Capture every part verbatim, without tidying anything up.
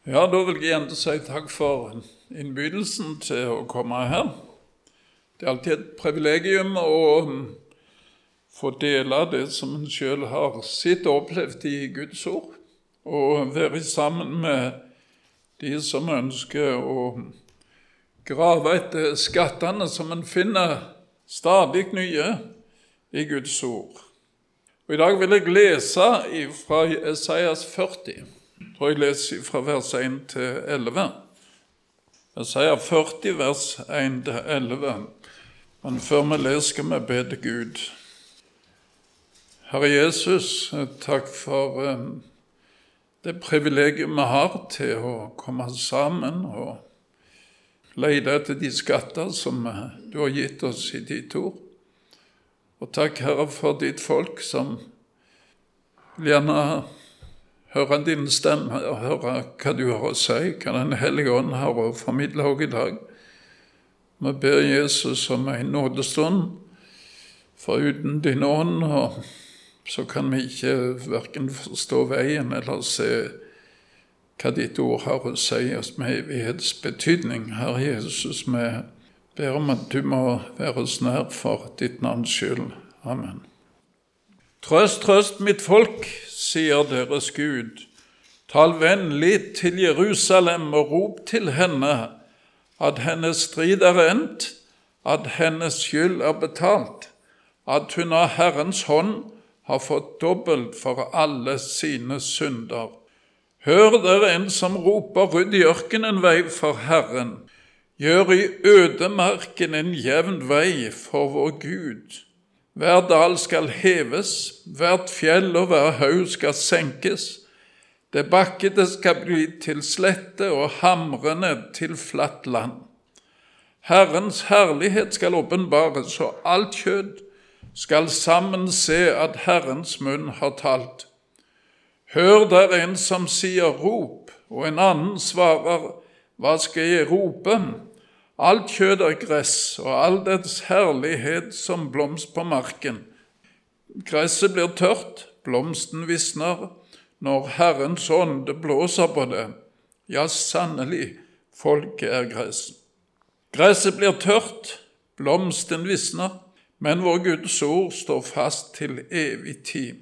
Ja, da vil jeg gjerne si takk for innbydelsen til å komme her. Det er alltid et privilegium å få dele det som en selv har sett og opplevd i Guds ord, og være sammen med de som ønsker å grave etter skattene som en finner stadig nye i Guds ord. Og i dag vil jeg lese fra Esaias førti. Og jeg leser fra vers én til elleve. Esaias førti, vers én til elleve. Men før vi leser, skal vi be til Gud. Herre Jesus, takk for um, det privilegium vi har til å komme sammen og lete etter de skatter som du har gitt oss i ditt ord. Og takk, Herre, for ditt folk som vil gjerne høre din stemme og høre hva du har å si, hva den hellige ånd har å formidle også i dag. Vi ber Jesus om en nådestund, for uten din ånd, og så kan vi ikke hverken forstå veien eller se hva ditt ord har å si oss med evighetsbetydning. Herre Jesus, vi ber om at du må være oss nær for ditt navns skyld. Amen. Trøst, trøst mitt folk, sier deres Gud. Tal vennlig til Jerusalem og rop til henne, at hennes strid er endt, at hennes skyld er betalt, at hun av Herrens hånd har fått dobbelt for alle sine synder. Hør dere en som roper, rydd i ørkenen vei for Herren. Gjør i ødemarken en jevn vei for vår Gud. Hver dal skal heves, hvert fjell og hver haug skal senkes. Det bakkede skal bli til slette og hamrene til flatt land. Herrens herlighet skal åpenbares, og alt kjød skal sammen se at Herrens munn har talt. Hør der en som sier rop, og en annen svarer, hva skal jeg rope? Alt kjød er gress, og all dets herlighet som blomst på marken. Gresset blir tørt, blomsten visner, når Herrens ånde blåser på det. Ja, sannelig, folket er gress. Gresset blir tørt, blomsten visner, men vår Guds ord står fast til evig tid.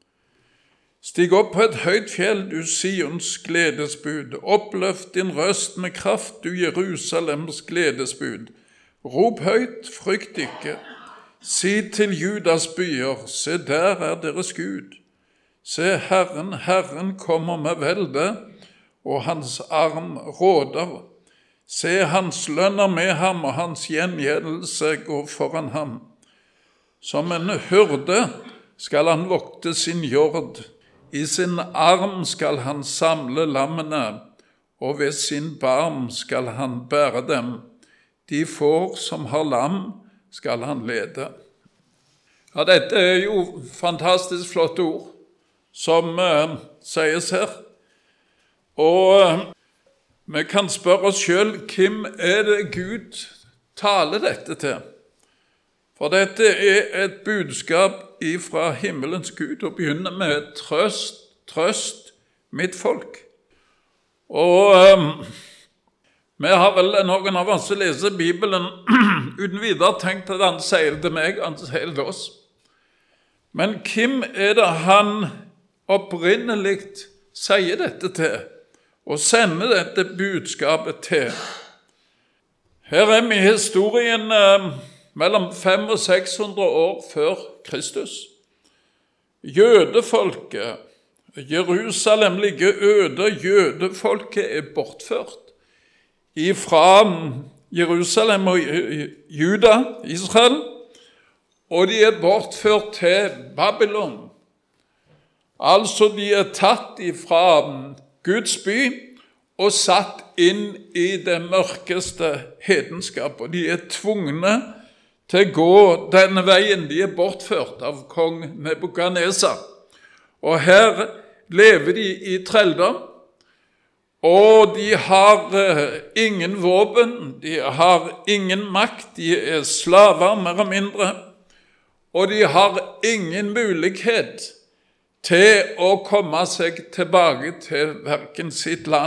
Stig opp på et høyt fjell, du Sions gledesbud. Oppløft din røst med kraft, du Jerusalems gledesbud. Rop høyt, frykt ikke. Si til Judas byer, se der er deres Gud. Se, Herren, Herren kommer med velde, og hans arm råder. Se, hans lønn er med ham, og hans gjengjeldelse går foran ham. Som en hyrde skal han vokte sin jord. I sin arm skal han samle lammene, og ved sin barm skal han bære dem. De får som har lam skal han lede. Ja, dette er jo fantastisk flotte ord som uh, sies her. Og uh, vi kan spørre oss selv, hvem er det Gud taler dette til? For dette er et budskap ifra himmelens Gud, og begynner med trøst, trøst, mitt folk. Og um, vi har vel noen av oss som leser Bibelen uten videre tenkt at han sier det til meg, han sier det til oss. Men hvem er det han opprinnelig sier dette til, og sender dette budskapet til? Her er vi i historien um, mellom fem og seks hundre år før Kristus. Jødefolket, Jerusalem ligger øde, jødefolket er bortført ifra Jerusalem og Juda, Israel, og de er bortført til Babylon. Altså de er tatt ifra Guds by og satt inn i det mørkeste hedenskap, og de er tvungne til å gå denne veien. De er bortført av kong Nebukadnesar. Og her lever de i trelldom, og de har uh, ingen våpen, de har ingen makt, de er slaver mer og mindre, og de har ingen mulighet til å komme seg tilbake til hverken sitt land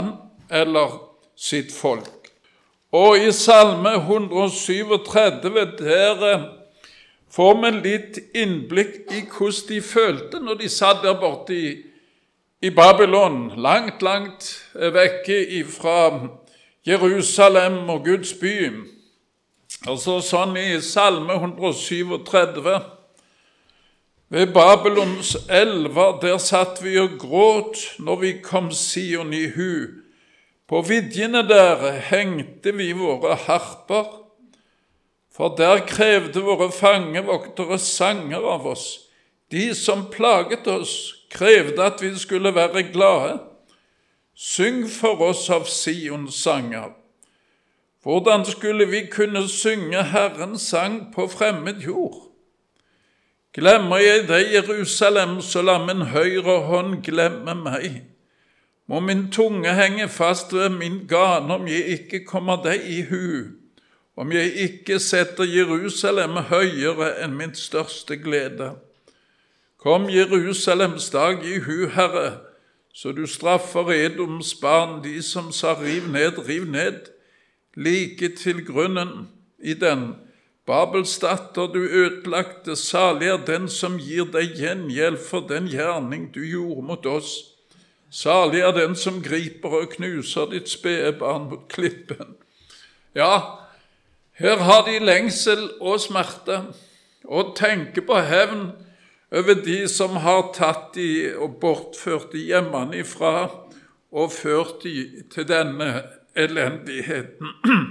eller sitt folk. Og i Salme et hundre syvogtredve, der får vi litt innblikk i hvordan de følte når de satt der borte i, i Babylon, langt, langt vekke fra Jerusalem og Guds by. Altså sånn i Salme et hundre syvogtredve, ved Babylons elver, der satt vi og gråt når vi kom Sion i hu. På vidjene der hengte vi våre harper, for der krevde våre fangevoktere sanger av oss. De som plaget oss, krevde at vi skulle være glade. Syng for oss av Sions sanger. Hvordan skulle vi kunne synge Herrens sang på fremmed jord? Glemmer jeg deg, Jerusalem, så la min høyre hånd glemme meg. Må min tunge henge fast ved min gane, om jeg ikke kommer deg i hu, om jeg ikke setter Jerusalem høyere enn min største glede. Kom Jerusalems dag i hu, Herre, så du straffer Edoms barn, de som sa riv ned, riv ned, like til grunnen i den. Babels datter, du ødelagte, salig er den som gir deg gjengjeld for den gjerning du gjorde mot oss. Salig er den som griper og knuser ditt spede barn mot klippen. Ja, her har de lengsel og smerte, og tenker på hevn over de som har tatt de og bortført de hjemmefra og ført de til denne elendigheten.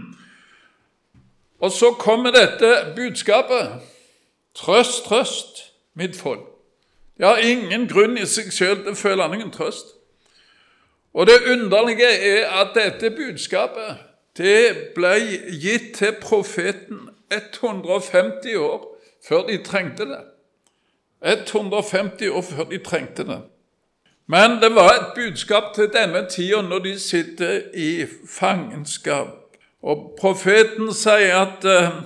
Og så kommer dette budskapet. Trøst, trøst, mitt folk. Det har ingen grunn i seg selv til å føle noen trøst. Og det underlige er at dette budskapet, det ble gitt til profeten hundre og femti år før de trengte det. hundre og femti år før de trengte det. Men det var et budskap til denne tiden når de sitter i fangenskap. Og profeten sier at uh,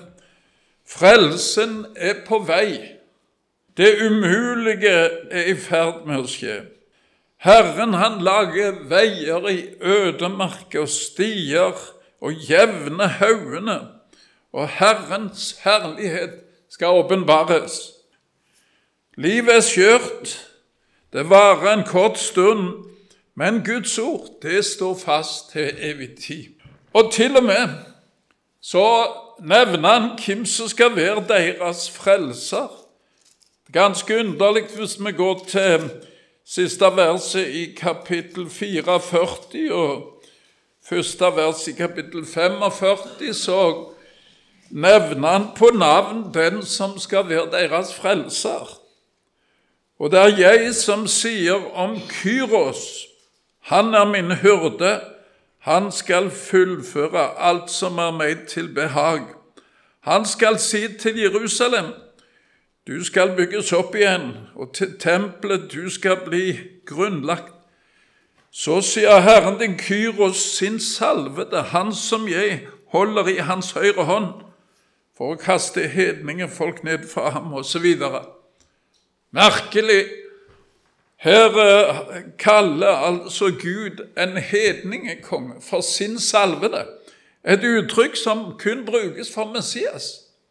frelsen er på vei. Det umulige er i ferd med å skje. Herren han lager veier i ødemarker og stier og jevne haugene, og Herrens herlighet skal åpenbares. Livet er skjørt, det varer en kort stund, men Guds ord, det står fast til evig tid. Og til og med så nevner han hvem som skal være deres frelser. Ganske underlig hvis vi går til siste verset i kapittel fireogførti og første vers i kapittel femogførti, så nevner han på navn den som skal være deres frelser. Og det er jeg som sier om Kyros, han er min hyrde, han skal fullføre alt som er meg til behag. Han skal si til Jerusalem, du skal bygges opp igjen, og til tempelet du skal bli grunnlagt. Så sier Herren din Kyros sin salvede, han som jeg holder i hans høyre hånd, for å kaste hedningefolk ned fra ham, og så videre. Merkelig. Her kaller altså Gud en hedningekonge for sin salvede, et uttrykk som kun brukes for Messias.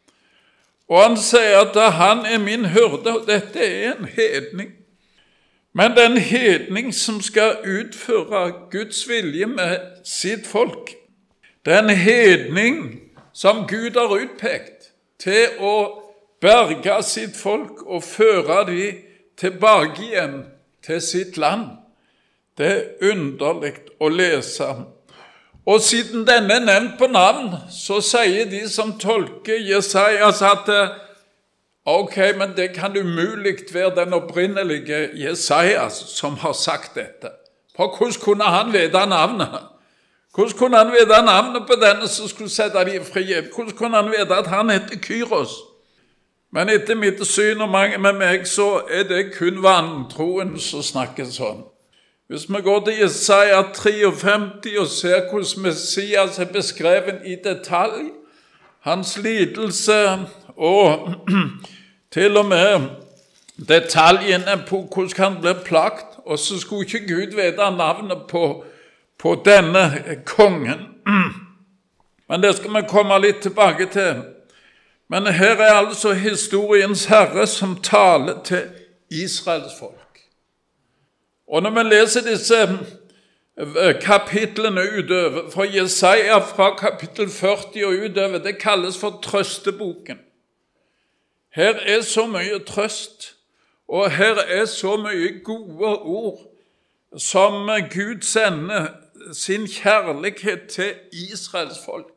Og han sier at han er min hyrde, og dette er en hedning. Men det er en hedning som skal utføre Guds vilje med sitt folk. Det er en hedning som Gud har utpekt til å berge sitt folk og føre dem tilbake igjen til sitt land. Det er underlig å lese. Og siden denne er nevnt på navn, så sier de som tolker Jesajas at ok, men det kan umulig være den opprinnelige Jesajas som har sagt dette. For hvordan kunne han vite navnet? Hvordan kunne han vite navnet på denne som skulle sette dem i frihet? Hvordan kunne han vite at han heter Kyros? Men etter mitt syn og mange med meg, så er det kun vantroen som snakker sånn. Hvis vi går til Jesaja femtitre og ser hvordan Messias er beskrevet i detalj, hans lidelse og til og med detaljene på hvordan han ble plagt, og så skulle ikke Gud vite navnet på, på denne kongen. Men det skal vi komme litt tilbake til. Men her er altså historiens herre som taler til Israels folk. Og når vi leser disse kapitlene utover, fra Jesaja fra kapittel førti og utover, det kalles for trøsteboken. Her er så mye trøst, og her er så mye gode ord som Gud sender sin kjærlighet til Israels folk.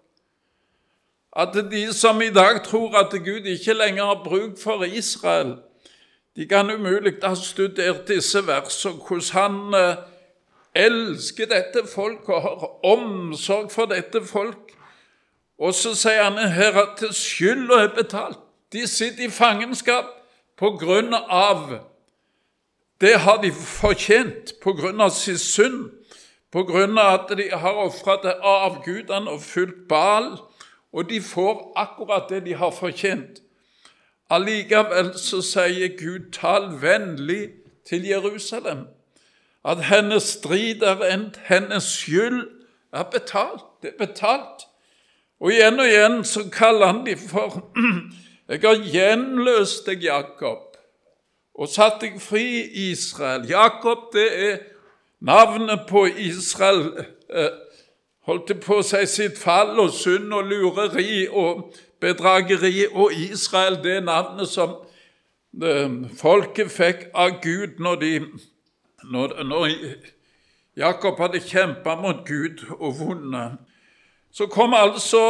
At de som i dag tror at Gud ikke lenger har bruk for Israel, de kan umulig ha studert disse versene, hvordan han elsker dette folk og har omsorg for dette folk. Og så sier han her at skylden er betalt. De sitter i fangenskap på grunn av, det har de fortjent, på grunn av sin synd, på grunn av at de har offret til avgudene og fulgt Baal, og de får akkurat det de har fortjent. Allikevel så sier Gud, tal vennlig til Jerusalem, at hennes strid er endt, hennes skyld er betalt, det er betalt. Og igjen og igjen så kaller han de for, jeg har gjenløst deg, Jakob, og satt deg fri, Israel. Jakob, det er navnet på Israel, eh, holdt på å si sitt fall og synd og lureri og bedrageri, og Israel, det er navnet som det, folket fikk av Gud når, de, når, når Jakob hadde kjempet mot Gud og vunnet. Så kom altså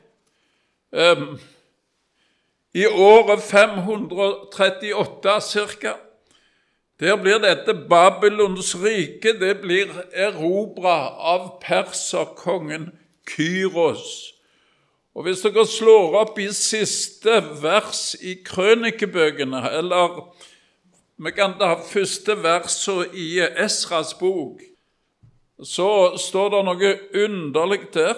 eh, i året fem hundre trettiåtte cirka, der blir dette Babylons rike, det blir erobret av perserkongen Kyros. Og hvis dere slår opp i siste vers i krønikebøkene, eller vi kan ta første verset i Esras bok, så står det noe underlig der.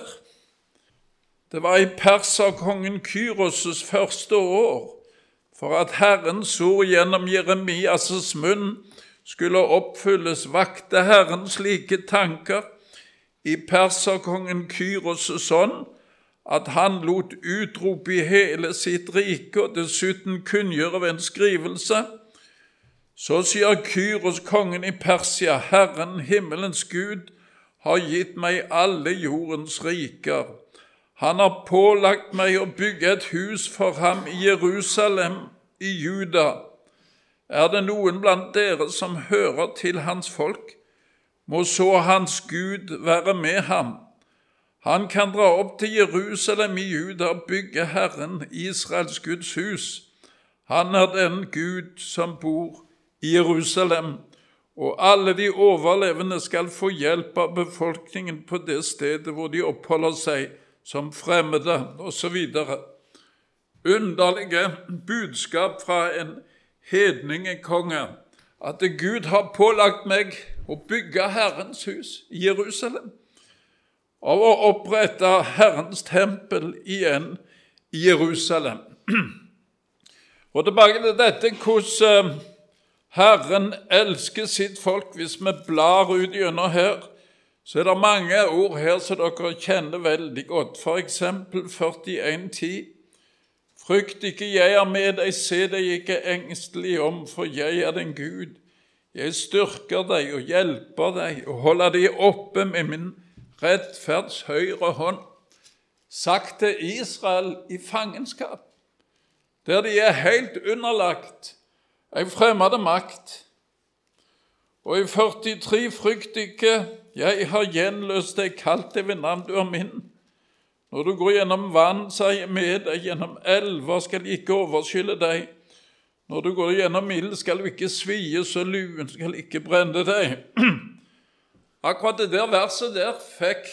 Det var i perserkongen Kyros' første år, for at Herrens ord gjennom Jeremias' munn skulle oppfylles, vakte Herren slike tanker i perserkongen Kyros' ånd, at han lot utrope i hele sitt rike, og dessuten kunngjøre ved en skrivelse. Så sier Kyros, kongen i Persia, Herren, himmelens Gud, har gitt meg alle jordens riker. Han har pålagt meg å bygge et hus for ham i Jerusalem, i Juda. Er det noen blant dere som hører til hans folk, må så hans Gud være med ham. Han kan dra opp til Jerusalem i Juda og bygge Herren, Israels Guds hus. Han er den Gud som bor i Jerusalem, og alle de overlevende skal få hjelp av befolkningen på det stedet hvor de oppholder seg som fremmede, og så videre. Underlige budskap fra en hedningekonge, at Gud har pålagt meg å bygge Herrens hus i Jerusalem, og å opprette Herrens tempel igjen i Jerusalem. Og tilbake til dette, hvordan Herren elsker sitt folk. Hvis vi blar ut gjennom her, så er det mange ord her som dere kjenner veldig godt. For eksempel førtien ti. Frykt ikke, jeg er med deg, se deg ikke engstelig om, for jeg er den Gud. Jeg styrker deg og hjelper deg og holder deg oppe med min rettferds høyre hånd. Sagt til Israel i fangenskap, der de er helt underlagt en fremmede makt. Og i førtitre, frykt ikke, jeg har gjenløst deg, kalt deg ved navn, du er min. Når du går gjennom vann, så er jeg med deg, gjennom elver skal jeg ikke overskylle deg. Når du går gjennom ild, skal du ikke svie, så luen skal ikke brenne deg. Akkurat det der verset der fikk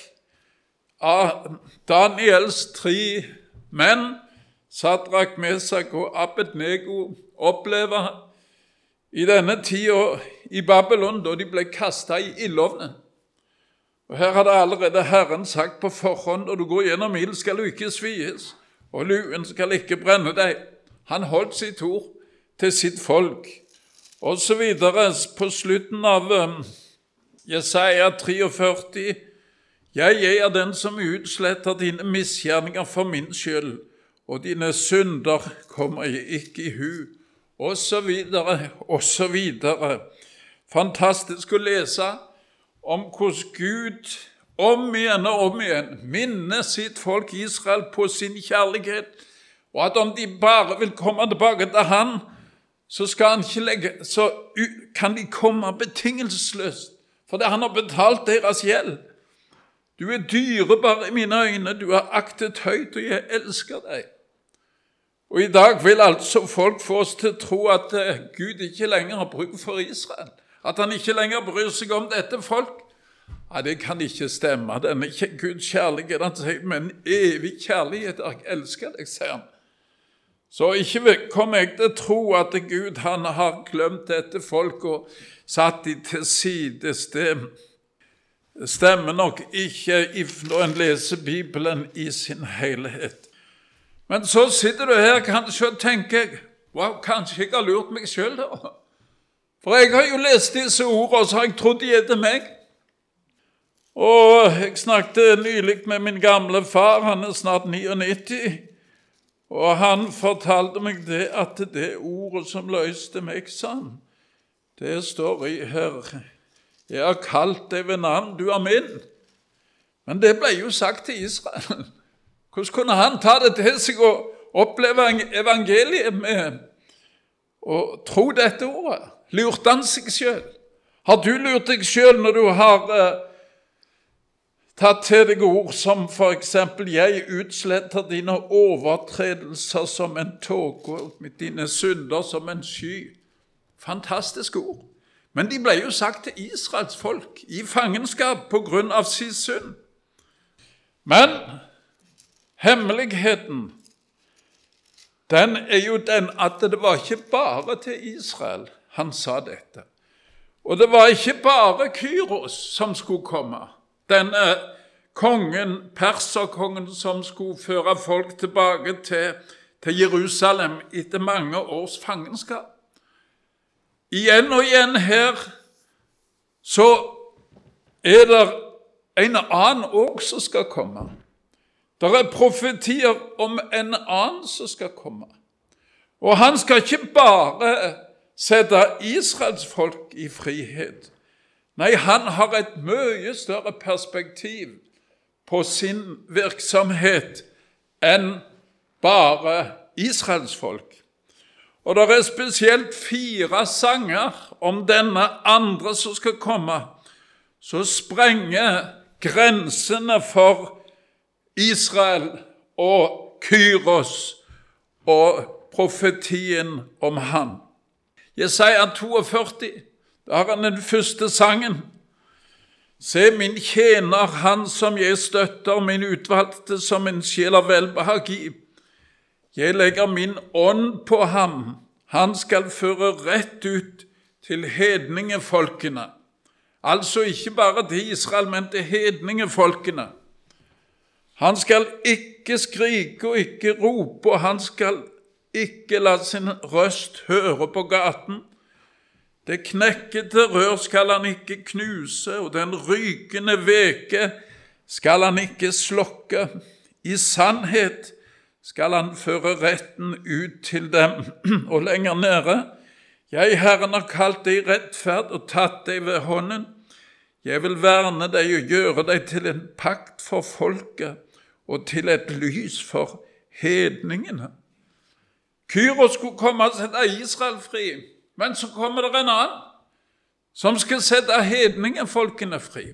av Daniels tre menn, Sadrak, Mesak og Abednego, oppleve i denne tida i Babylon, da de ble kastet i ildovnen. Og her hadde allerede Herren sagt på forhånd, og du går gjennom ild, skal du ikke svies, og luen skal ikke brenne deg. Han holdt sitt ord til sitt folk. Og så videre, på slutten av um, Jesaja førtitre, Jeg er den som utsletter dine misgjerninger for min skyld, og dine synder kommer jeg ikke i hu, og så videre, og så videre. Fantastisk å lese om hvordan Gud om igjen og om igjen minner sitt folk Israel på sin kjærlighet, og at om de bare vil komme tilbake til han, så, skal han ikke legge, så kan de komme betingelsesløst, fordi han har betalt deres gjeld. Du er dyrebar i mine øyne, du er aktet høyt, og jeg elsker deg. Og i dag vil altså folk få oss til å tro at Gud ikke lenger har bruk for Israel, at han ikke lenger bryr seg om dette folk. Ja, det kan ikke stemme. Den er ikke Guds kjærlighet. Han sier, men evig kjærlighet, jeg elsker deg, sier han. Så ikke kommer jeg til å tro at Gud han har glemt dette folk og satt de til side. Det stemmer nok ikke når en leser Bibelen i sin helhet. Men så sitter du her kanskje og tenker, wow, kanskje jeg har lurt meg selv da. For jeg har jo lest disse ordene, og så har jeg trodd de er til meg. Og jeg snakket nylig med min gamle far, han er snart niognitti, og han fortalte meg det at det ordet som løste meg, sa han, det står i her, jeg har kalt deg ved navn, du er min. Men det ble jo sagt til Israel. Hvordan kunne han ta det til seg og oppleve evangeliet med å tro dette ordet? Lurte han seg selv? Har du lurt deg selv når du har uh, tatt til deg ord som for eksempel, jeg utsletter dine overtredelser som en tåke, og dine synder som en sky? Fantastiske ord. Men de ble jo sagt til Israels folk i fangenskap på grunn av sin synd. Men hemmeligheten, den er jo den at det var ikke bare til Israel han sa dette. Og det var ikke bare Kyros som skulle komme. Denne kongen, perserkongen, som skulle føre folk tilbake til, til Jerusalem etter mange års fangenskap. Igjen og igjen her, så er det en annen også som skal komme. Det er profetier om en annen som skal komme. Og han skal ikke bare sette Israels folk i frihet. Nei, han har et mye større perspektiv på sin virksomhet enn bare Israels folk. Og det er spesielt fire sanger om denne andre som skal komme, så sprenger grensene for Israel og Kyros og profetien om han. Jesaja toogfyrti, da har han den første sangen. Se min tjener, han som jeg støtter, min utvalgte som en sjel av velbehag i. Jeg legger min ånd på ham. Han skal føre rett ut til hedningefolkene. Altså ikke bare til Israel, men til hedningefolkene. Han skal ikke skrike og ikke rope, og han skal ikke la sin røst høre på gaten. Det knekkete rør skal han ikke knuse, og den rykende veke skal han ikke slokke. I sannhet skal han føre retten ut til dem. Og lenger nede, jeg, Herren, har kalt deg rettferd og tatt deg ved hånden. Jeg vil verne deg og gjøre deg til en pakt for folket og til et lys for hedningene. Kyros skulle komme og sette Israel fri, men så kommer det en annen som skal sette hedningefolkene fri.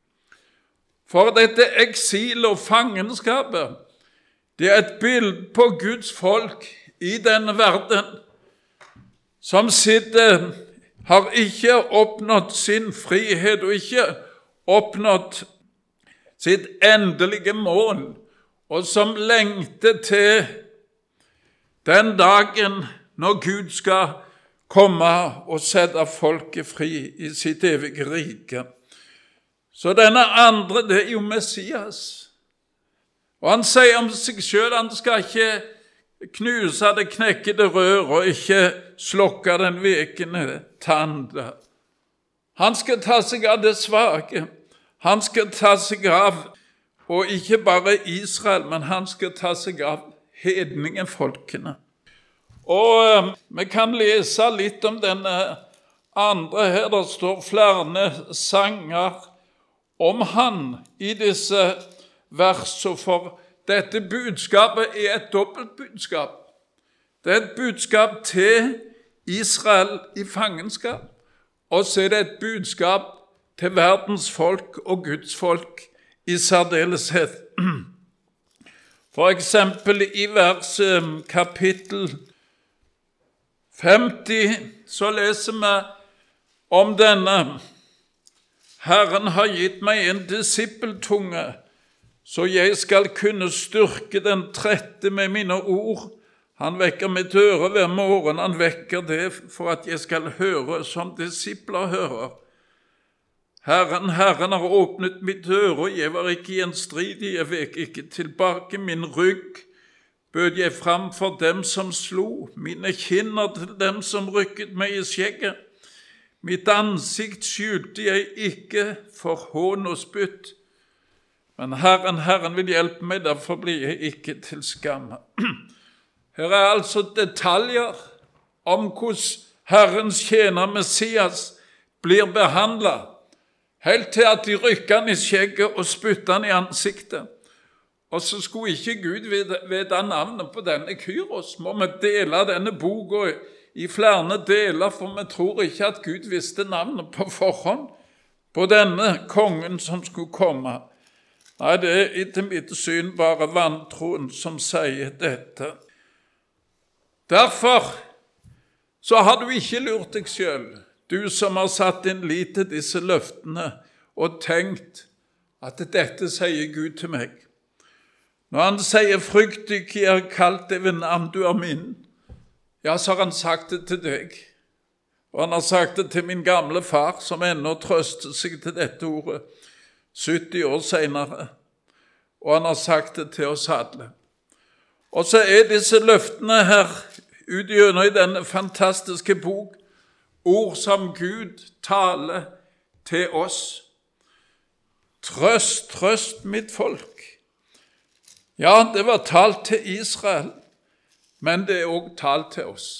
For dette eksil og fangenskapet, det er et bild på Guds folk i denne verden, som sitter, har ikke oppnådd sin frihet og ikke oppnådd sitt endelige mål, og som lengter til den dagen når Gud skal komme og sette folket fri i sitt evige rike. Så denne andre, det er jo Messias. Og han sier om seg selv, han skal ikke knuse det knekkede rør og ikke slokke den vekende tand. Han skal ta seg av det svake. Han skal ta seg av, og ikke bare Israel, men han skal ta seg av hedningefolkene. Og eh, vi kan lese litt om denne andre her. Det står flere sanger om han i disse versene, for dette budskapet er et dobbelt budskap. Det er et budskap til Israel i fangenskap, og så er det et budskap til verdens folk og Guds folk i særdeleshet. For eksempel i vers kapittel femti så leser vi om denne: Herren har gitt meg en disippeltunge, så jeg skal kunne styrke den trette med mine ord. Han vekker mitt øre hver morgen, han vekker det for at jeg skal høre som disipler hører. Herren, Herren har åpnet mitt øre, og jeg var ikke gjenstridig, jeg vek ikke tilbake. Min rygg bød jeg fram for dem som slo, mine kinner til dem som rykket meg i skjegget. Mitt ansikt skjulte jeg ikke for hån og spytt. Men Herren, Herren vil hjelpe meg, derfor blir jeg ikke til skamme. Her er altså detaljer om hvordan Herrens tjener Messias blir behandlet, helt til at de rykker han i skjegget og spytter han i ansiktet. Og så skulle ikke Gud vite navnet på denne Kyros. Må vi dele denne boka i flere deler, for vi tror ikke at Gud visste navnet på forhånd på denne kongen som skulle komme. Nei, det er etter mitt syn bare vantroen som sier dette. Derfor så har du ikke lurt deg selv, du som har satt inn lit til disse løftene og tenkt at dette sier Gud til meg. Når han sier frykt ikke, jeg har kalt deg ved navn, du er min, ja, så har han sagt det til deg. Og han har sagt det til min gamle far, som ennå trøster seg til dette ordet, sytti år senere. Og han har sagt det til oss alle. Og så er disse løftene her, utgjørende i denne fantastiske bok, ord som Gud taler til oss. Trøst, trøst mitt folk. Ja, det var talt til Israel, men det er også talt til oss.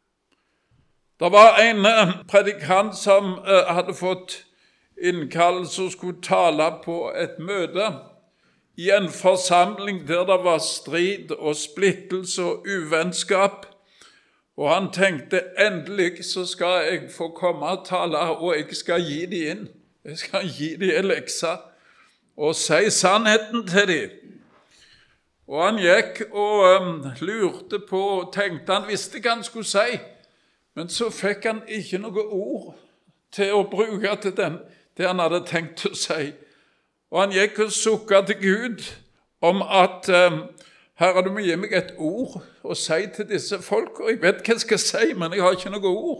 Det var en predikant som uh, hadde fått innkallelse og skulle tale på et møte i en forsamling der det var strid og splittelse og uvennskap. Og han tenkte, endelig så skal jeg få komme og tale, og jeg skal gi dem inn. Jeg skal gi dem en lekse og si sannheten til dem. Og han gikk og um, lurte på og tenkte, han visste hva han skulle si, men så fikk han ikke noe ord til å bruke til den, det han hadde tenkt å si. Og han gikk og sukket til Gud om at um, Herre, du må gi meg et ord og si til disse folk, og jeg vet hva jeg skal si, men jeg har ikke noe ord.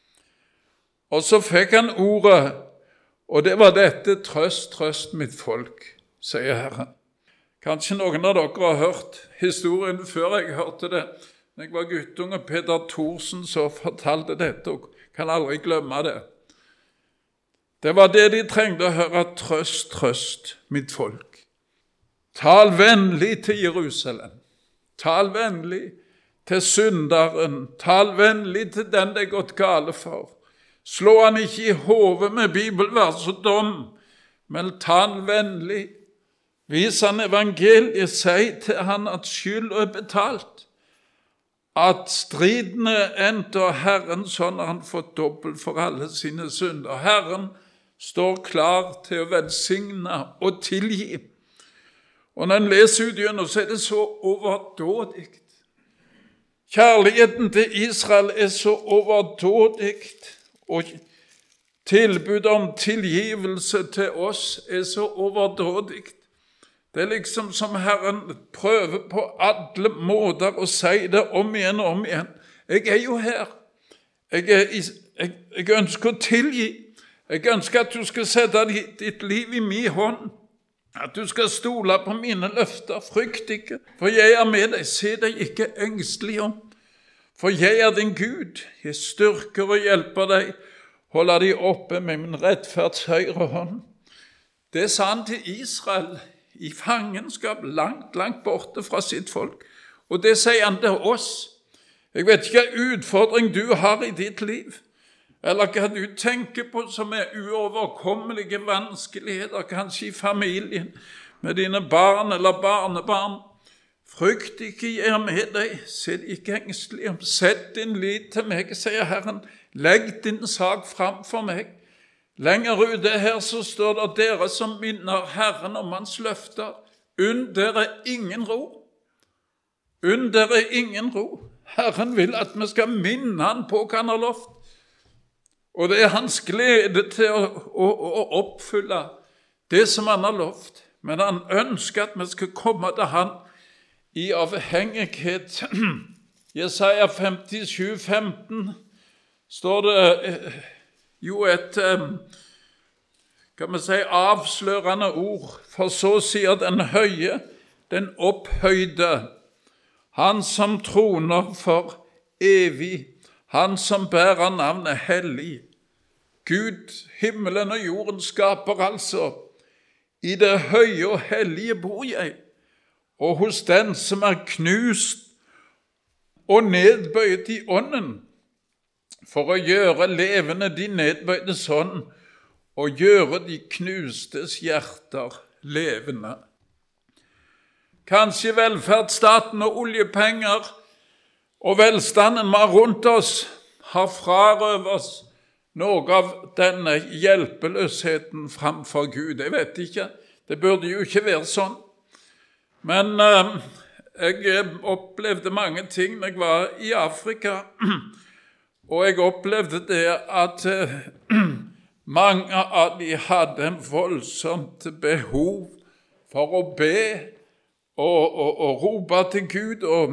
Og så fikk han ordet, og det var dette: trøst, trøst mitt folk, sier Herren. Kanskje noen av dere har hørt historien før jeg hørte det. Når jeg var guttunge, Peter Thorsen, så fortalte dette, og kan aldri glemme det. Det var det de trengte å høre: trøst, trøst mitt folk. Tal vennlig til Jerusalem. Tal vennlig til synderen. Tal vennlig til den det er gått gale for. Slå han ikke i hodet med bibelvers og dom, men tal vennlig. Vis han evangeliet, si til han at skyld er betalt. At striden er endt, og Herren sånn har han fått dobbelt for alle sine synder. Herren står klar til å velsigne og tilgi. Og når en leser ut gjennom, så er det så overdådig. Kjærligheten til Israel er så overdådig, og tilbud om tilgivelse til oss er så overdådig. Det er liksom som Herren prøver på alle måter å si det om igjen og om igjen. Jeg er jo her. Jeg, er, jeg, jeg ønsker å tilgi. Jeg ønsker at du skal sette ditt liv i min hånd. At du skal stole på mine løfter, frykt ikke, for jeg er med deg, se deg ikke engstelig om. For jeg er din Gud, jeg styrker og hjelper deg, holder deg oppe med min rettferds høyre hånd. Det sa han til Israel i fangenskap, langt, langt borte fra sitt folk. Og det sier han til oss. Jeg vet ikke hva utfordring du har i ditt liv, eller hva du tenker på som er uoverkommelige vanskeligheter, kanskje i familien, med dine barn eller barnebarn. Frykt ikke, jeg er med deg, se deg ikke engstelig om, sett din lit til meg, sier Herren, legg din sak fram for meg. Lenger ute her så står det dere som minner Herren om hans løfter. Unn dere ingen ro. Unn dere ingen ro. Herren vil at vi skal minne han på hva han har lovt. Og det er hans glede til å, å, å oppfylle det som han har lovt. Men han ønsker at vi skal komme til han i avhengighet. Jesaja femtisju femten står det jo et, kan man si, avslørende ord, for så sier den høye, den opphøyde, han som troner for evig, han som bærer navnet hellig. Gud, himmelen og jorden skaper altså, i det høye og hellige bor jeg, og hos den som er knust og nedbøyd i ånden, for å gjøre levende de nedbøydes hånd, og gjøre de knustes hjerter levende. Kanskje velferdsstaten og oljepenger og velstanden vi har rundt oss har frarøvet oss noe av denne hjelpeløsheten framfor Gud. Jeg vet ikke, det burde jo ikke være sånn. Men eh, jeg opplevde mange ting når jeg var i Afrika. Og jeg opplevde det at eh, mange av de hadde en voldsomt behov for å be og, og, og rope til Gud. Og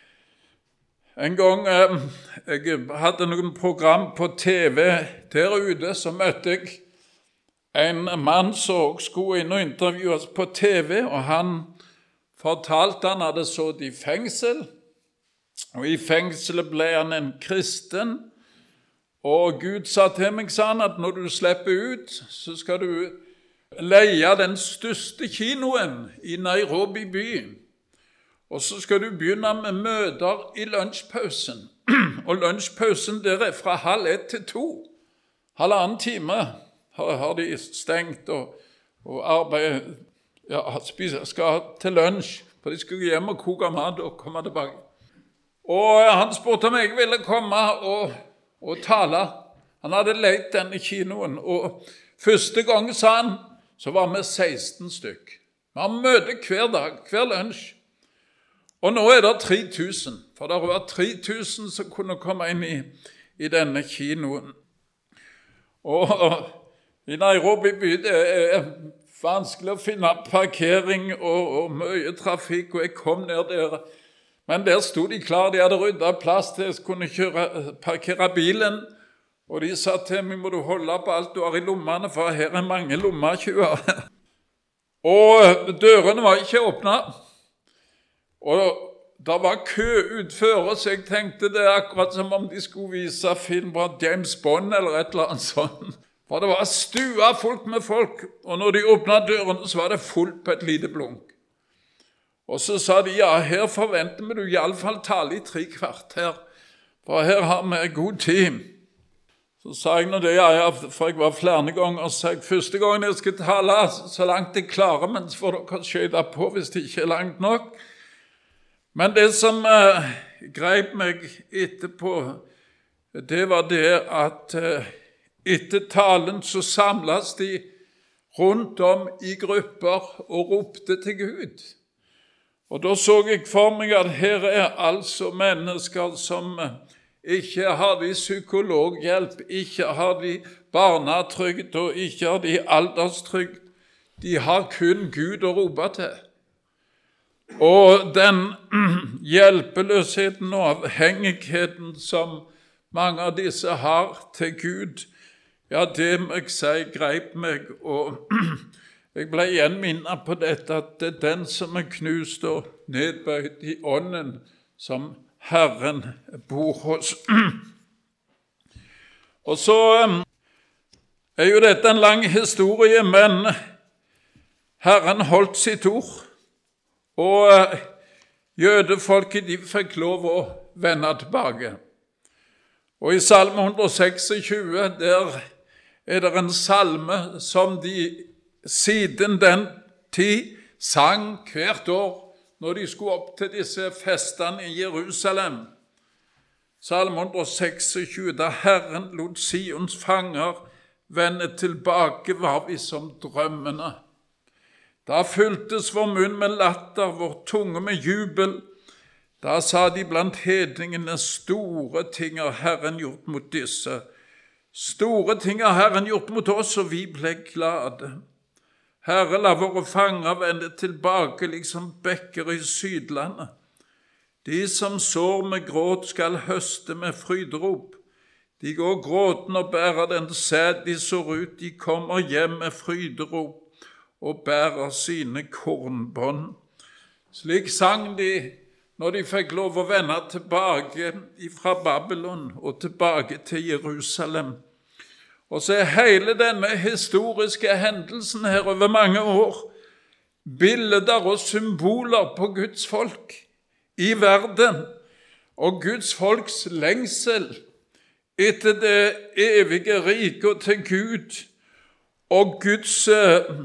en gang eh, jeg hadde noen program på T V der ute, så møtte jeg en mann som skulle inn og intervjue oss på T V, og han fortalte han hadde sittet i fengsel. Og i fengselet ble han en kristen, og Gud sa til meg, sa han, at når du slipper ut, så skal du leie den største kinoen i Nairobi byen. Og så skal du begynne med møter i lunsjpausen. Og lunsjpausen der er fra halv ett til to. Halvannen time har, har de stengt og, og arbeid, ja, spiser, skal til lunsj, for de skal hjem og koke mat og komme tilbake. Og han spurte om jeg ville komme og, og tale. Han hadde leit denne kinoen, og første gang, sa han, så var vi seksten stykk. Vi har møte hver dag, hver lunsj. Og nå er det tre tusen, for det var tre tusen som kunne komme inn i, i denne kinoen. Og, og i Nairobi by det er vanskelig å finne parkering og, og mye trafikk, og jeg kom ned der. Men der stod de klar, de hadde ryddet plass til jeg kunne kjøre, parkere bilen, og de sa til meg, må du holde på alt du har i lommene, for her er mange lommetjuver. Og dørene var ikke åpnet, og det var kø utfor, så jeg tenkte det akkurat som om de skulle vise film på James Bond eller et eller annet sånt. For det var stua fullt med folk, og når de åpnet dørene, så var det fullt på et lite blunk. Og så sa de, ja, her forventer vi du i alle fall tale i tre kvarter, for her har vi god tid. Så sa jeg nå det, ja, for jeg var flere ganger, og sa jeg, første gangen jeg skal tale, så langt jeg klarer, men så får dere skjøte på hvis det ikke er langt nok. Men det som eh, greip meg etterpå, det var det at eh, etter talen så samles de rundt om i grupper og ropte til Gud. Og da så jeg for meg at her er altså mennesker som ikke har de psykologhjelp, ikke har de barnetrygd og ikke har de alderstrygd. De har kun Gud å rope til. Og den hjelpeløsheten og avhengigheten som mange av disse har til Gud, ja, det må jeg si greip meg, og jeg ble igjen minnet på dette, at det er den som er knust og nedbøyd i ånden, som Herren bor hos. Og så er jo dette en lang historie, men Herren holdt sitt ord, og jødefolket de fikk lov å vende tilbake. Og i salme et hundre seksogtjue, der er det en salme som de siden den tid sang hvert år når de skulle opp til disse festene i Jerusalem. Salme et hundre seksogtjue, da Herren lot Sions fanger vende tilbake, var vi som drømmene. Da fylltes vår munn med latter, vår tunge med jubel. Da sa de blant hedningene, store ting har Herren gjort mot disse. Store ting har Herren gjort mot oss, og vi ble glade. Herre, la våre fanger vende tilbake, liksom bekker i Sydlandet. De som sår med gråt skal høste med fryderop. De går gråten og bærer den sæd de sår ut. De kommer hjem med fryderop og bærer sine kornbånd. Slik sang de når de fikk lov å vende tilbake fra Babylon og tilbake til Jerusalem. Og så er hele denne historiske hendelsen her over mange år bilder og symboler på Guds folk i verden, og Guds folks lengsel etter det evige riket til Gud, og Guds eh,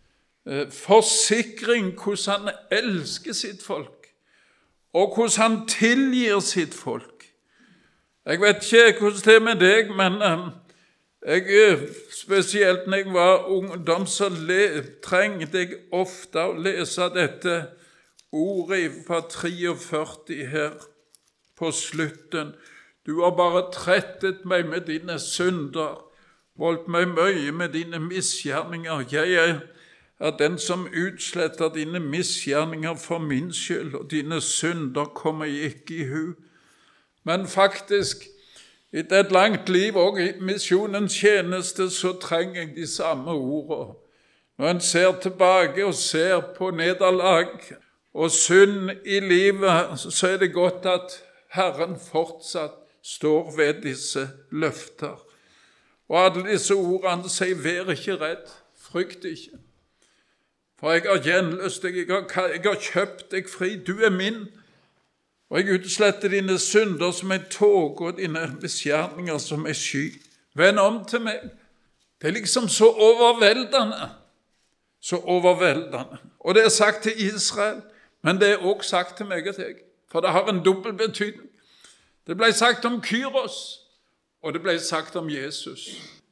forsikring hvordan han elsker sitt folk, og hvordan han tilgir sitt folk. Jeg vet ikke hvordan det er med deg, men eh, jeg, spesielt når jeg var ungdom, så le, trengte jeg ofte å lese dette ordet fra treogførti her på slutten. Du har bare trettet meg med dine synder, voldt meg mye med dine misgjerninger. Jeg er, er den som utsletter dine misgjerninger for min skyld, og dine synder kommer ikke i hu. Men faktisk, etter et langt liv og i misjonens tjeneste, så trenger jeg de samme ordene. Når en ser tilbake og ser på nederlag og synd i livet, så er det godt at Herren fortsatt står ved disse løfter. Og alle disse ordene sier, vær ikke redd, frykt ikke. For jeg har gjenløst deg, jeg har, jeg har kjøpt deg fri, du er min. Og jeg utsletter dine synder som en tåke og dine misgjerninger som en sky. Vend om til meg. Det er liksom så overveldende. Så overveldende. Og det er sagt til Israel, men det er også sagt til meg og deg. For det har en dobbel betydning. Det ble sagt om Kyros, og det ble sagt om Jesus.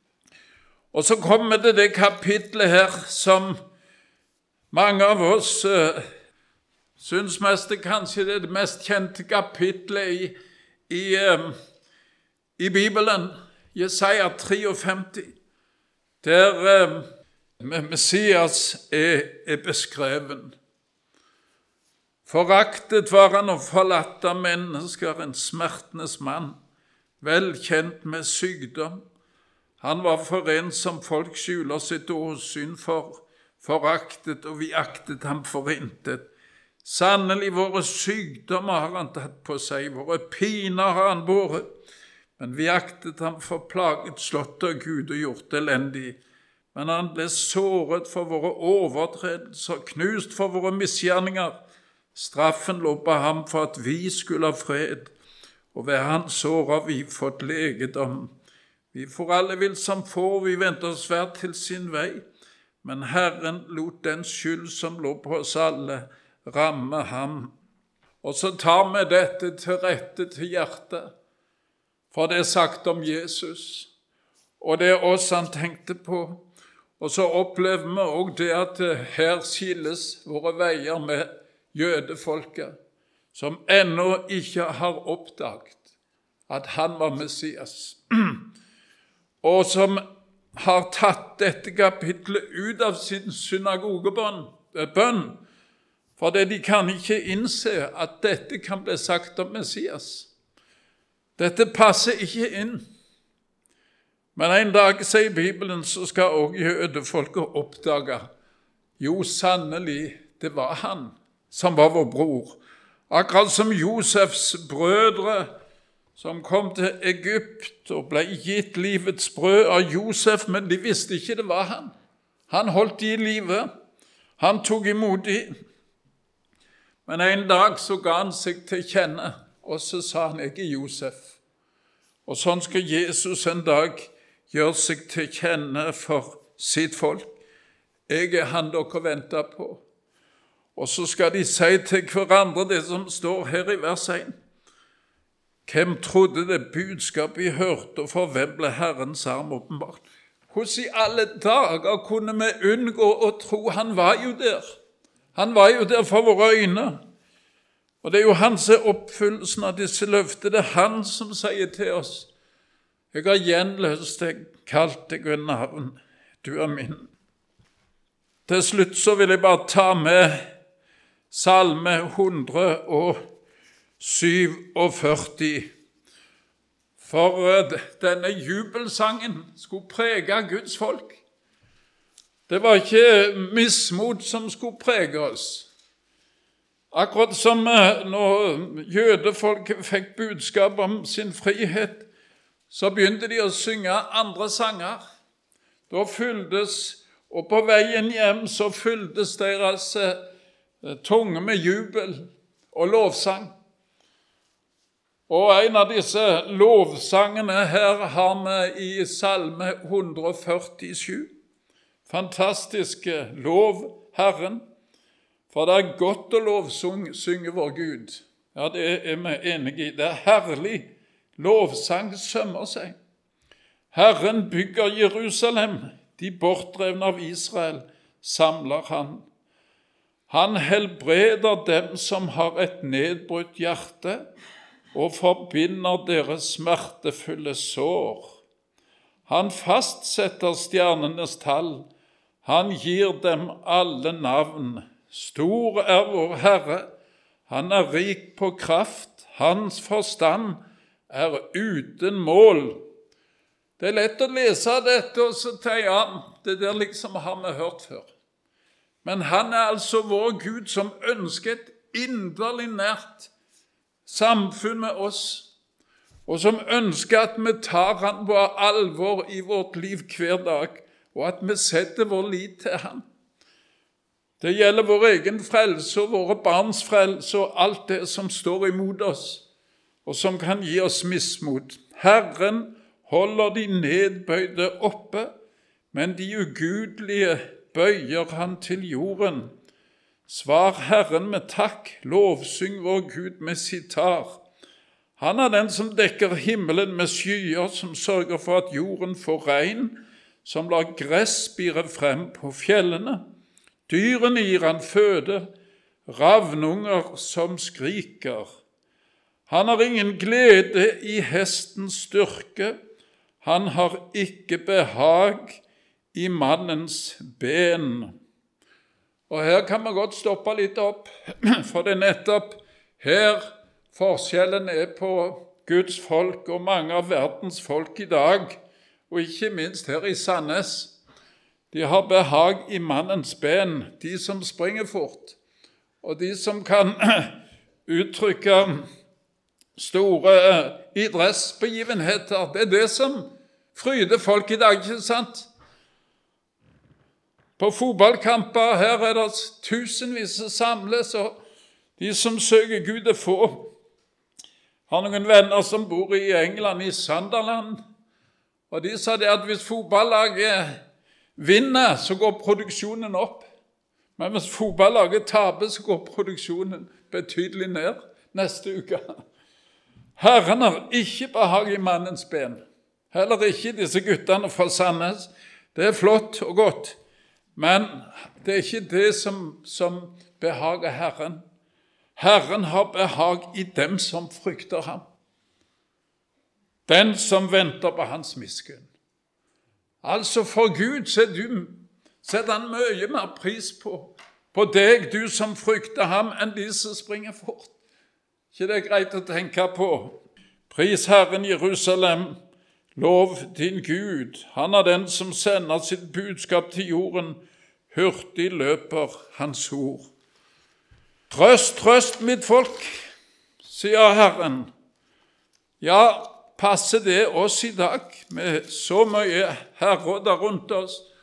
Og så kommer det det kapitlet her som mange av oss uh, synes mest det kanskje det, det mest kjente kapitlet i, i, um, i Bibelen, Jesaja femtitre, der um, Messias er, er beskreven. Foraktet var han og forlatt av mennesker, en smertenes mann, velkjent med sykdom. Han var for en som folk skjuler sitt åsyn for, foraktet, og vi aktet ham for intet. Sannelig, våre sykdommer har han tatt på seg, våre piner har han båret, men vi aktet ham for plaget, slått av Gud og gjort elendig. Men han ble såret for våre overtredelser, knust for våre misgjerninger. Straffen lå på ham for at vi skulle ha fred, og ved hans sår har vi fått legedom. Vi for alle vil som får, vi venter oss hver til sin vei, men Herren lot den skyld som lå på oss alle ramme ham. Og så tar vi dette til rette til hjertet, for det er sagt om Jesus, og det er oss han tenkte på. Og så opplever vi også det at her skilles våre veier med jødefolket, som ennå ikke har oppdaget at han var Messias, og som har tatt dette kapitlet ut av sin synagogebønn, for det de kan ikke innse at dette kan bli sagt om Messias. Dette passer ikke inn. Men en dag, sier Bibelen, så skal også jødefolket oppdage, jo, sannelig, det var han som var vår bror. Akkurat som Josefs brødre, som kom til Egypt og ble gitt livets brød av Josef, men de visste ikke det var han. Han holdt de i livet. Han tok imot dem. Men en dag så ga han seg til kjenne, og så sa han, jeg er Josef. Og sånn skal Jesus en dag gjøre seg til kjenne for sitt folk. Jeg er han dere venter på. Og så skal de si til hverandre det som står her i vers en. Hvem trodde det budskap vi hørte, og for hvem ble Herrens arm åpenbart? Hvordan i alle dager kunne vi unngå å tro? Han var jo der. Han var jo der for våre øyne. Og det er jo han som er oppfyllelsen av disse løfter. Det er han som sier til oss, jeg har gjenløst deg, kalt deg ved navn, du er min. Til slutt så vil jeg bare ta med Salme hundre og syvogførti. For denne jubelsangen skulle prege Guds folk. Det var ikke mismot som skulle prege oss. Akkurat som når jødefolk fikk budskap om sin frihet, så begynte de å synge andre sanger. Da fylldes, og på veien hjem så fylldes deres tunge med jubel og lovsang. Og en av disse lovsangene her har vi i Salme hundre og førtisju. Fantastiske lov Herren, for det er godt å lovsynge vår Gud. Ja, det er vi enige i. Det er herlig. Lovsang sømmer seg. Herren bygger Jerusalem. De bortdrevne av Israel samler han. Han helbreder dem som har et nedbrutt hjerte, og forbinder deres smertefulle sår. Han fastsetter stjernenes tall. Han gir dem alle navn. Stor er vår Herre. Han er rik på kraft. Hans forstand er uten mål. Det er lett å lese dette, og så tenker han, det der liksom har vi hørt før. Men han er altså vår Gud som ønsker et inderlig nært samfunn med oss, og som ønsker at vi tar han på alvor i vårt liv hver dag, og at vi setter vår lit til han. Det gjelder vår egen frelse og våre barns frelse og alt det som står imot oss, og som kan gi oss mismot. Herren holder de nedbøyde oppe, men de ugudelige bøyer han til jorden. Svar Herren med takk, lovsyng vår Gud med sitar. Han er den som dekker himmelen med skyer, som sørger for at jorden får regn, som lar gress spire frem på fjellene. Dyrene gir han føde, ravnunger som skriker. Han har ingen glede i hestens styrke, han har ikke behag i mannens ben. Og her kan man godt stoppe litt opp, for det er nettopp her forskjellen er på Guds folk og mange av verdens folk i dag, og ikke minst her i Sandnes. De har behag i mannens ben, de som springer fort, og de som kan uttrykke store idrettsbegivenheter. Det er det som fryder folk i dag, ikke sant? På fotballkamper her er det tusenvis som samles, og de som søker Gud er få. Jeg har noen venner som bor i England, i Sunderland, og de sa det at hvis fotballaget vinner, så går produksjonen opp. Men hvis fotballaget taper, så går produksjonen betydelig ned neste uke. Herren har ikke behag i mannens ben. Heller ikke disse guttene fra Sandnes. Det er flott og godt. Men det er ikke det som, som behager Herren. Herren har behag i dem som frykter ham. Den som venter på hans miskunn. Altså for Gud så setter han mye mer pris på, på deg, du som frykter ham, enn de som springer fort. Ikke det er greit å tenke på? Pris Herren Jerusalem, lov din Gud. Han er den som sender sitt budskap til jorden. Hurtig løper hans ord. Trøst, trøst mitt folk, sier Herren. Ja, passer det oss i dag med så mye herrer der rundt oss,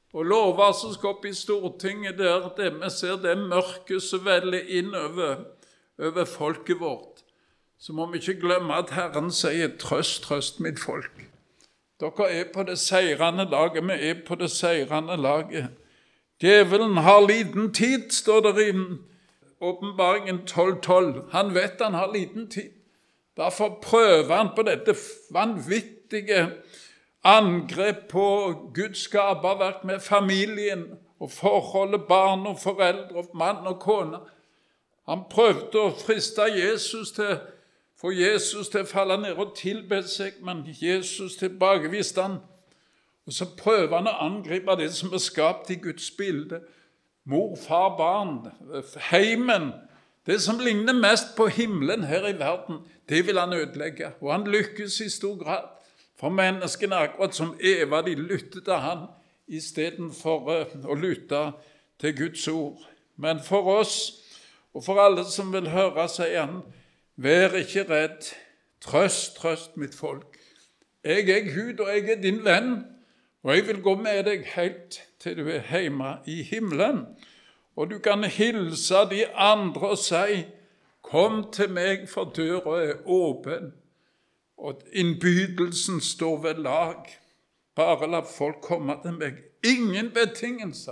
Og lover som skal opp i Stortinget der, det vi ser det mørke som veller inn over, over folket vårt, så må vi ikke glemme at Herren sier, trøst, trøst mitt folk. Dere er på det seirende laget, vi er på det seirende laget. Djevelen har liten tid, står det i Åpenbaringen tolv tolv. Han vet han har liten tid. Derfor prøver han på dette vanvittige angrep på Guds skaperverk med familien og forholdet barn og foreldre, mann og kone. Han prøvde å friste Jesus til, få Jesus til å falle ned og tilbe seg, men Jesus tilbakeviste han. Og så prøver han å angripe det som er skapt i Guds bilde. Mor, far, barn, heimen, det som ligner mest på himmelen her i verden, det vil han ødelegge. Og han lykkes i stor grad. For menneskene, akkurat som Eva, de lyttet til han, i stedet for å lytte til Guds ord. Men for oss, og for alle som vil høre, sier han, vær ikke redd, trøst, trøst mitt folk. Jeg er Gud, og jeg er din venn, og jeg vil gå med deg helt til du er hjemme i himmelen. Og du kan hilse de andre og si, kom til meg, for døra er åpen, og innbydelsen står ved lag. Bare la folk komme til meg. Ingen betingelser.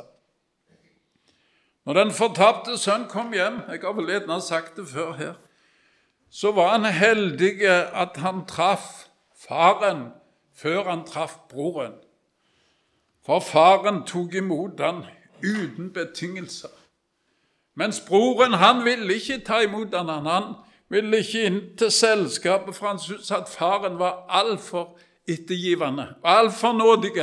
Når den fortapte sønn kom hjem, jeg har vel ledende sagt det før her, så var han heldig at han traff faren før han traff broren. For faren tok imot han uten betingelser. Mens broren, han ville ikke ta imot han, han ville ikke inn til selskapet, for han syntes at faren var alt for ettergivende, alt for nådige.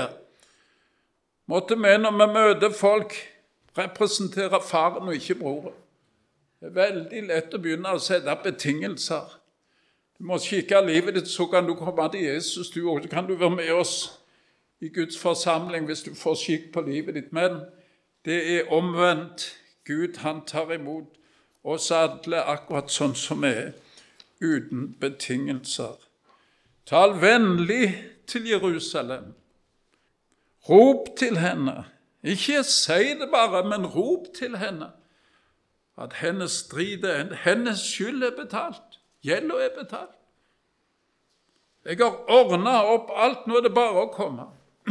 Måtte vi, når vi møter folk, representere faren og ikke broren. Det er veldig lett å begynne å sette betingelser. Du må kikke livet ditt, så kan du komme til Jesus, du, og så kan du være med oss i Guds forsamling hvis du får skikk på livet ditt. Men det er omvendt. Gud, han tar imot oss alle akkurat sånn som vi er, uten betingelser. Tal vennlig til Jerusalem. Rop til henne. Ikke si det bare, men rop til henne. At hennes strid er, hennes skyld er betalt. Gjelda er betalt. Jeg har ordnet opp alt, nå er det bare å komme.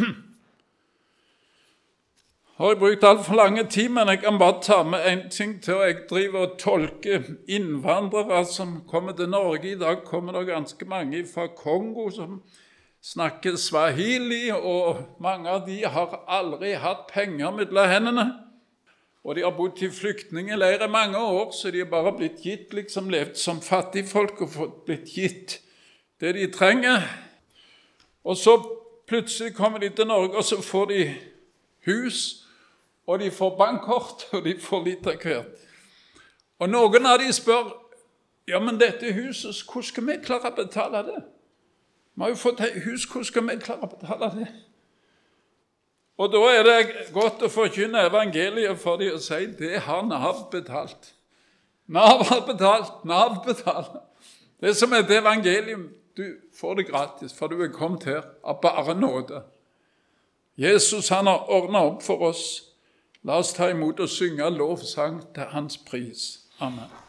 Har jeg brukt alt for lange tid, men jeg kan bare ta med en ting til, og jeg driver og tolker innvandrere som kommer til Norge. I dag kommer det ganske mange fra Kongo som snakker swahili, og mange av de har aldri hatt penger mellom hendene. Og de har bodd i flyktningeleir i mange år, så de har bare blitt gitt, liksom levd som fattigfolk og fått blitt gitt det de trenger. Og så plutselig kommer de til Norge, og så får de hus, og de får bankkort, og de får litt av hvert. Og noen av de spør, ja, men dette huset, hvordan skal vi klare å betale det? Vi har jo fått hus, hvordan skal vi klare å betale det? Og da er det godt å forkynne evangeliet for de å si, det har Nav betalt. Nav har betalt, Nav betaler. Det som er det evangelium, du får det gratis, for du er kommet her av bare nåde. Jesus, han har ordnet opp for oss. La oss ta imot og synge lovsang til hans pris. Amen.